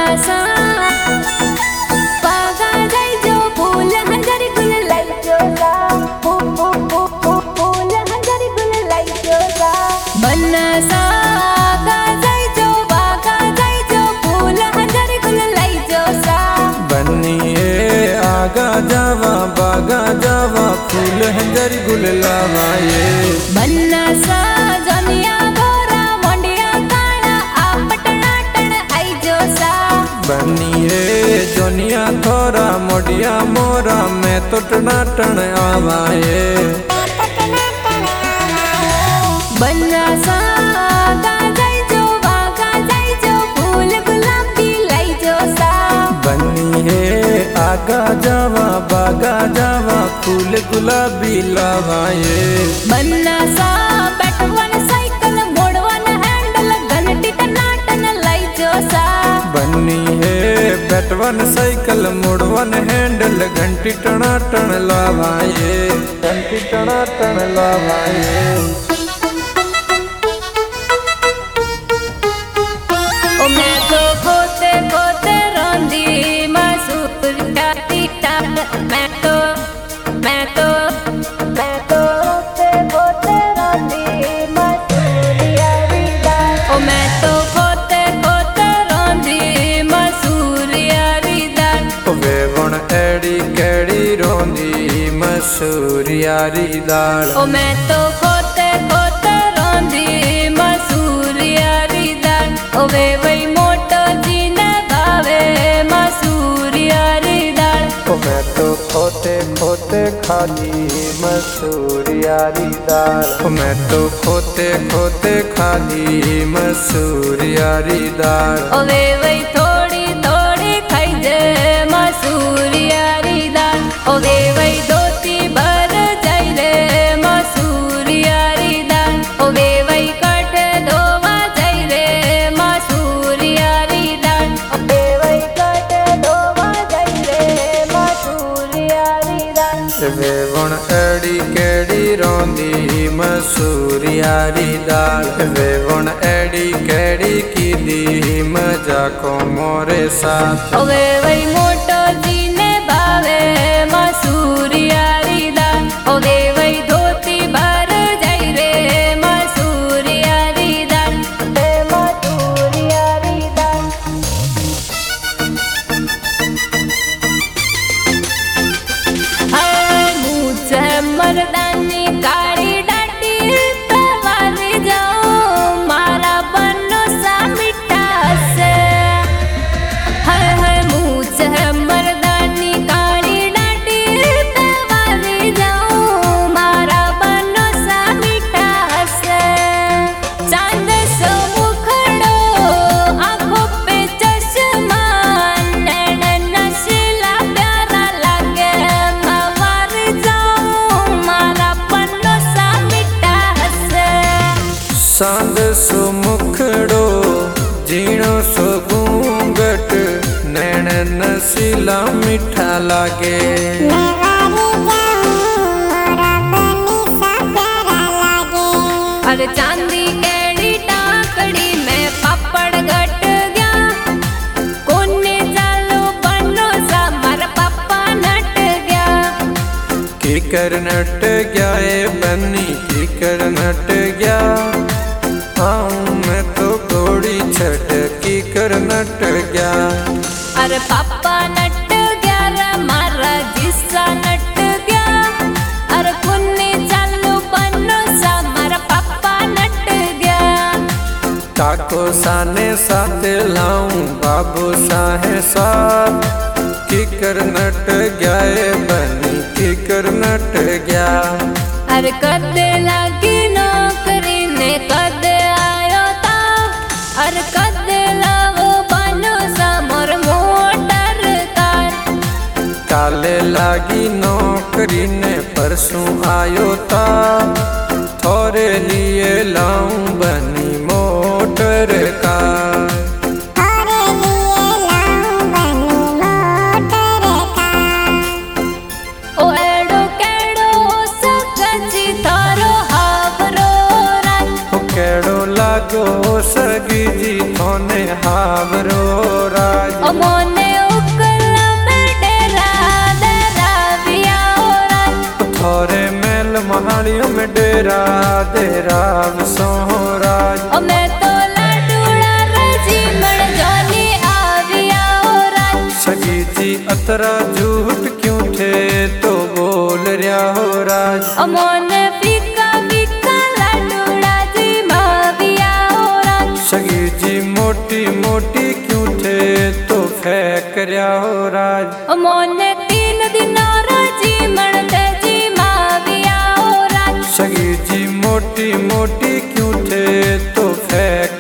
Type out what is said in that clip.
सा पागा जाई जो फूल हंजर गुल लाई जो सा फूल हंजर गुल लाई जो सा बन्ना सा गा जाई जो बागा जाई जो फूल हंजर गुल लाई जो सा बनिए आगा जावा बागा जावा फूल हंजर गुल लावाए बन्ना सा जनिया गोरा मोंडिया काड़ा आपटना टन आई जो सा बनिए जोनिया थोरा मोडिया मोरा मैं तो टनाटन आवाए बन्ना सा गा जाई जो बागा जाई जो फूल गुलाबी लाई जो सा बनिए आगा जावा बागा जावा फूल गुलाबी लावाए बन्ना सा बैठवन साइकिल मोड़वन हैंडल घंटी टनाटन लाई जो सा बनी है बैटवन साइकिल मुड़वन हैंडल घंटी टनाटन लावाए घंटी टनाटन लावाए ओ मैं तो खोते खोते रोंदी मसूर डाटी टाट मैं तो खोते खोते रोंदी मसूर यारी दाल ओ मैं तो खोते खोते रोंदी मसूर यारी दाल वे वण एड़ी केड़ी रोंदी मसूर यारी दाल ओ मैं तो खोते खोते रोंदी मसूर यारी दाल ओ वे वही मोटो जी ने भावे मसूर यारी दाल ओ मैं तो खोते खोते खाली मसूर यारी दाल ओ मैं तो खोते खोते खाली मसूर यारी दाल ओ वे वही थोड़ी थोड़ी खाई जे मसूर यारी दाल ओ वे वही दोती भर जाई रे मसूर यारी दाल ओ वे वही कट धोवा जाई रे मसूर यारी दाल ओ वे वही कट धोवा जाई रे मसूर यारी दाल वे वण एड़ी केड़ी रोंदी मसूर यारी दाल वे वण एड़ी केड़ी की दी मजाको मोरे साथ ओ वे वही मोटो जी ने भावे मसूर यारी दाल ओ वे वही धोती भर जाई रे मसूर यारी दाल रे मसूर यारी दाल हाय मुझे मर्दानी काली डाटी तवारी जाऊं मारा बनो सा मिठा से हाय हाय मुझे मर्दानी काली डाटी तवारी जाऊं मारा बनो सा मिठा से चांद सो मुखड़ो आंखों पे चश्मा नैन नशीला प्यारा लागे मवार जाऊं मारा बनो सा मिठा से सांद सो मुखड़ो जीणो सो घूंघट नैन नसीला मीठा लागे अरे चांदी केड़ी टाकड़ी में पापड़ घट गया कोने चालो बनो सा मारा पापा नट गया कीकर नट गया ए बनी कीकर नट गया आऊं मैं तो घोड़ी छट कीकर नट गया अरे पापा नट गया रे मारा जिस्सा नट गया अरे कोने चालो बनो सा मारा पापा नट गया काको साने साथ लाऊं बाबू साहे साथ कीकर नट गया ए बनी कीकर नट गया अरे कदे लागी नौकरी ने कदे आयो ता अरे कदे लावो बनो सा मोर मोटर कार काले लागी नौकरी ने परसों आयो ता थोरे लिए लाऊं बनी मोटर का ओ एड़ो केड़ो सकजी थारो हावरो रंग केड़ो लागो सगी जी थो मोने हावरो राज ओ मोने उकला में डेरा डेरा विया हो राज थोरे मेल महाड़ियों में डेरा डेरा सोहराज ओ मैं तो लाडूड़ा रजी मण जोनी आविया हो राज सगी जी अतरा झूठ क्यों थे तो बोल रहा हो राज ओ मोने फीका फीका लाडूड़ा जी माविया हो राज सगी जी मोटी मोटी क्यों थे तो फेंक रहा हो राज ओ मोने 3 दिनों रजी मण ते जी माविया हो राज सगी जी मोटी मोटी क्यों थे तो फेंक